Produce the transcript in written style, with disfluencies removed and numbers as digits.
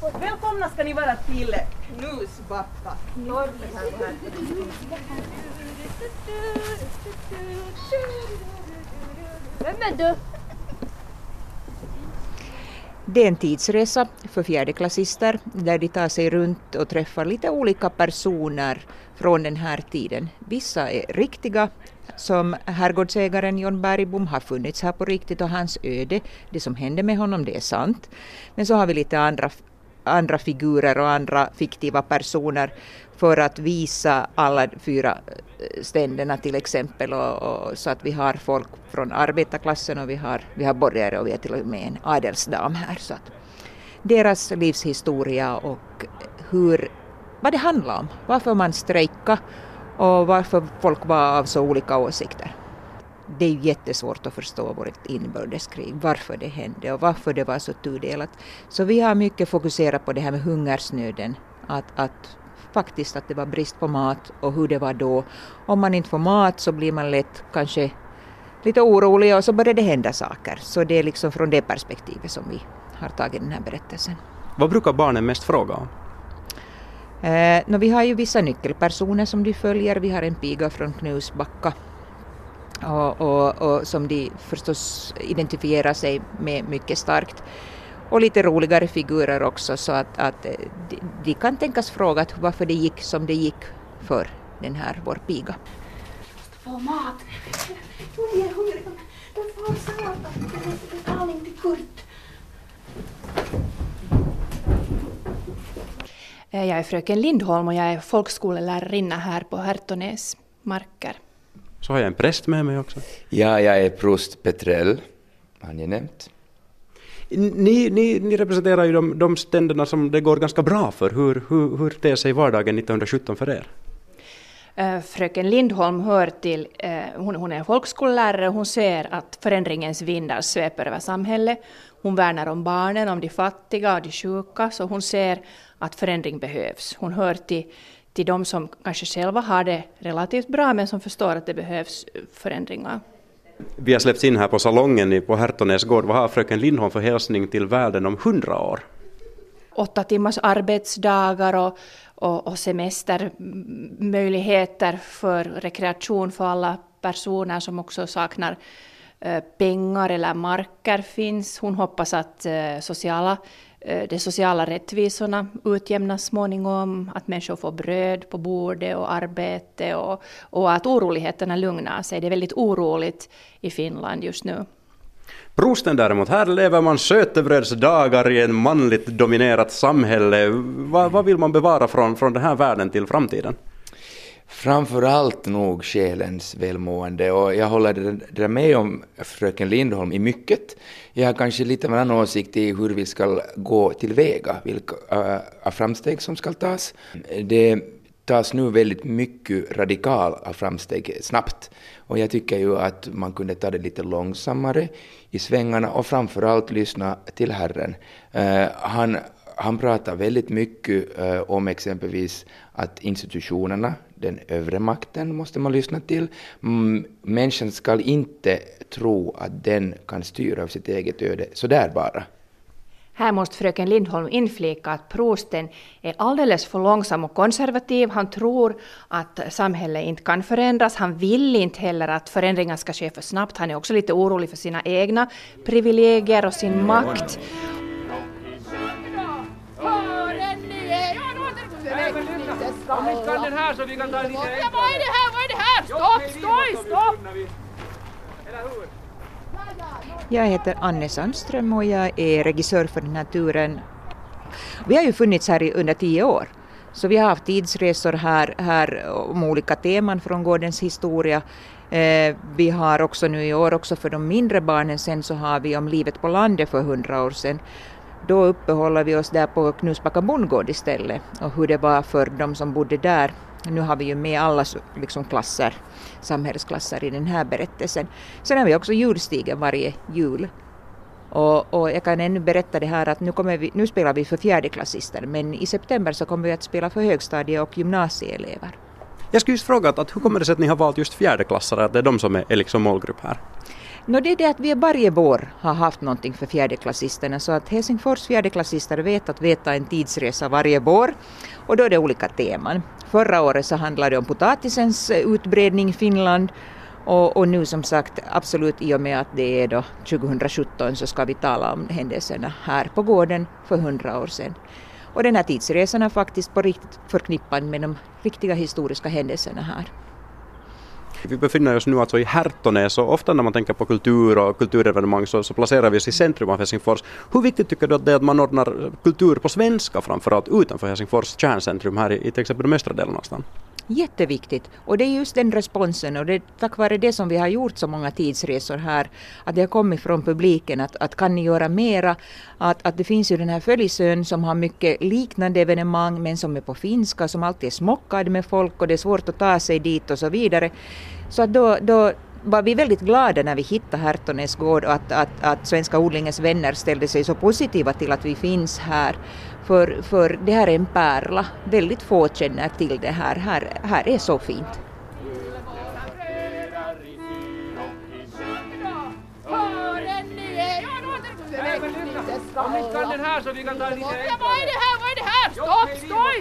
Välkomna ska ni vara till Knusbacka. Vem är du? Det är en tidsresa för fjärdeklassister där de tar sig runt och träffar lite olika personer från den här tiden. Vissa är riktiga, som herrgårdsägaren John Bergbom har funnits här på riktigt och hans öde, det som hände med honom, det är sant. Men så har vi lite andra figurer och andra fiktiva personer för att visa alla 4 ständerna till exempel, och så att vi har folk från arbetarklassen och vi har borgare och vi har till och med en adelsdam här. Så att deras livshistoria och vad det handlar om, varför man strejkar och varför folk var av så olika åsikter. Det är ju jättesvårt att förstå vårt inbördeskrig, varför det hände och varför det var så tudelat. Så vi har mycket fokuserat på det här med hungersnöden, att faktiskt att det var brist på mat och hur det var då. Om man inte får mat så blir man lätt kanske lite orolig och så börjar det hända saker. Så det är liksom från det perspektivet som vi har tagit den här berättelsen. Vad brukar barnen mest fråga om? Vi har ju vissa nyckelpersoner som de följer. Vi har en piga från Knusbacka och som de förstås identifierar sig med mycket starkt. Och lite roligare figurer också, så att de kan tänkas fråga varför det gick som det gick för den här vår piga. Få mat. Hon är hungrig. Den får sallad. Betalning till Kurt. Jag är fröken Lindholm och jag är folkskolelärarinna här på Hertonäs marker. Så har jag en präst med mig också. Ja, jag är prost Petrell, har ni nämnt. Ni representerar ju de ständerna som det går ganska bra för. Hur ter sig vardagen 1917 för er? Fröken Lindholm hör till, hon är folkskollärare, hon ser att förändringens vindar sveper över samhället. Hon värnar om barnen, om de fattiga och de sjuka, så hon ser att förändring behövs. Hon hör till de som kanske själva har det relativt bra men som förstår att det behövs förändringar. Vi har släppts in här på salongen på Hertonäs gård. Vad har fröken Lindholm för hälsning till världen om 100 år? 8 timmars arbetsdagar och semestermöjligheter för rekreation för alla personer som också saknar pengar eller marker finns. Hon hoppas att de sociala rättvisorna utjämnas småningom, att människor får bröd på bordet och arbete och att oroligheterna lugnar sig. Det är väldigt oroligt i Finland just nu. Prosten däremot, här lever man sötebrödsdagar i en manligt dominerat samhälle. Vad vill man bevara från den här världen till framtiden? Framförallt nog själens välmående, och jag håller det med om fröken Lindholm i mycket. Jag har kanske lite av en annan åsikt i hur vi ska gå tillväga, vilka framsteg som ska tas. Det tas nu väldigt mycket radikala framsteg snabbt, och jag tycker ju att man kunde ta det lite långsammare i svängarna och framförallt lyssna till Herren. Han pratar väldigt mycket om exempelvis att institutionerna, den övre makten måste man lyssna till. Människan ska inte tro att den kan styra av sitt eget öde så där bara. Här måste fröken Lindholm inflika att prosten är alldeles för långsam och konservativ. Han tror att samhället inte kan förändras. Han vill inte heller att förändringar ska ske för snabbt. Han är också lite orolig för sina egna privilegier och sin makt. Om ni kan den här så vi kan ta lite... Vad är det här? Stopp! Jag heter Anne Sandström och jag är regissör för den här turen. Vi har ju funnits här under 10 år. Så vi har haft tidsresor här om olika teman från gårdens historia. Vi har också nu i år också för de mindre barnen, sen så har vi om livet på landet för 100 år sedan. Då uppehåller vi oss där på Knusbacka bondgård istället och hur det var för de som bodde där. Nu har vi ju med alla liksom klasser, samhällsklasser i den här berättelsen. Sen har vi också julstigen varje jul. Och jag kan ännu berätta det här att nu spelar vi för fjärdeklassister, men i september så kommer vi att spela för högstadie- och gymnasieelever. Jag skulle just fråga att hur kommer det sig att ni har valt just fjärdeklassare, att det är de som är liksom målgrupp här? Det är det att vi varje vår har haft någonting för fjärdeklassisterna, så att Helsingfors fjärdeklassister vet att veta en tidsresa varje vår, och då är det olika teman. Förra året så handlade det om potatisens utbredning i Finland, och nu som sagt absolut i och med att det är då 2017 så ska vi tala om händelserna här på gården för 100 år sedan. Och den här tidsresan är faktiskt på riktigt förknippad med de riktiga historiska händelserna här. Vi befinner oss nu alltså i Härtonäs, och ofta när man tänker på kultur och kulturevenemang så placerar vi oss i centrum av Helsingfors. Hur viktigt tycker du att det är att man ordnar kultur på svenska framförallt utanför Helsingfors kärncentrum här i till exempel de östra delen av stan? Jätteviktigt, och det är just den responsen, och det är tack vare det som vi har gjort så många tidsresor här, att det har kommit från publiken att kan ni göra mera, att det finns ju den här Följesön som har mycket liknande evenemang men som är på finska, som alltid är smockad med folk och det är svårt att ta sig dit och så vidare. Så att då var vi väldigt glada när vi hittade Härtonäs gård och att Svenska odlingens vänner ställde sig så positiva till att vi finns här. För det här är en pärla. Väldigt få känner till det här. Här är så fint. Kom hit kan den här så vi kan ta lite... Vad är det här? Vad är det här? Stopp, skoj,